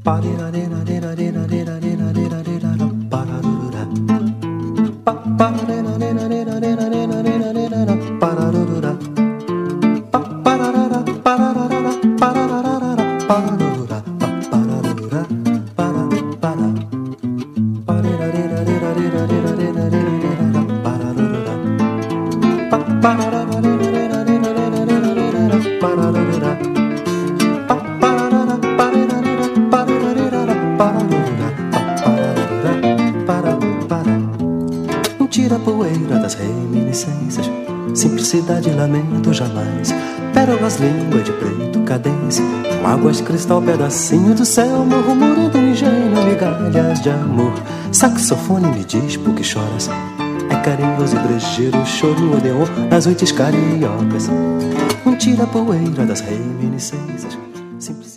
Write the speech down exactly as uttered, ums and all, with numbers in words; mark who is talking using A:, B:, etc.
A: Tira a poeira das reminiscências, simplicidade e lamento jamais. Pérolas, língua de preto, cadência, mágoas, cristal, pedacinho do céu, murmurando um engenho, migalhas de amor. Saxofone me diz por que choras, é carinhoso e brejeiro, choro, odeon nas noites cariocas. Tira a poeira das reminiscências, simplicidade.